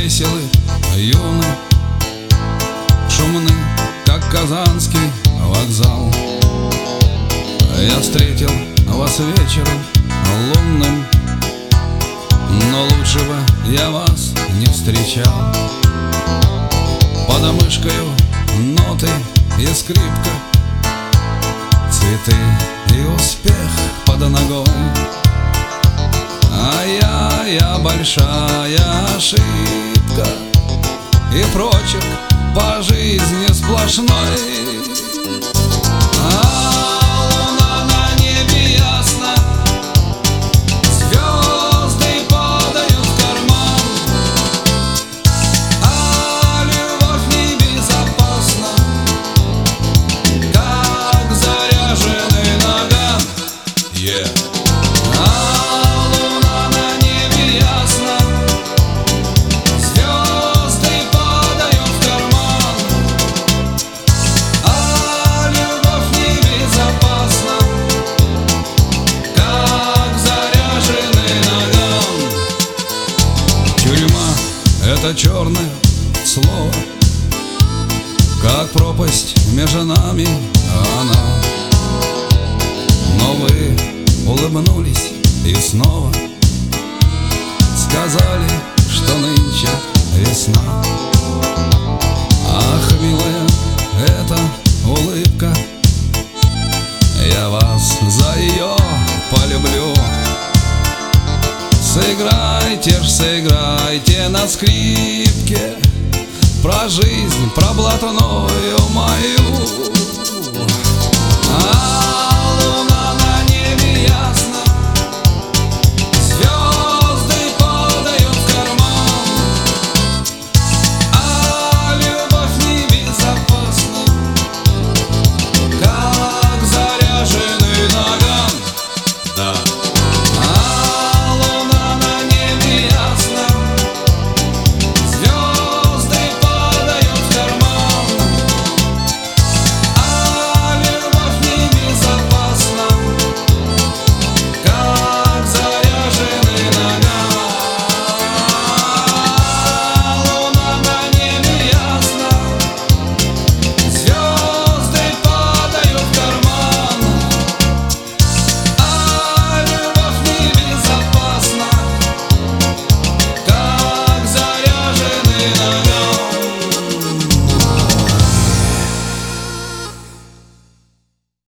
веселы, юны, шумны, как казанский вокзал. Я встретил вас вечером лунным, но лучше бы я вас не встречал. Под мышкою ноты и скрипка, цветы и успех под ногой. А я большая ошибка, и прочерк по жизни сплошной. Луна на небе ясна, звезды падают в карман, а любовь небезопасна, как заряженный наган. Луна на небе ясна, звезды падают в карман, а любовь небезопасна, как заряженный наган. Тюрьма — это черное слово, как пропасть между нами она. Но вы улыбнулись и снова сказали, что нынче весна. Ах, милая, эта улыбка, я вас за ее полюблю. Сыграйте ж, сыграйте на скрипке про жизнь, про блатной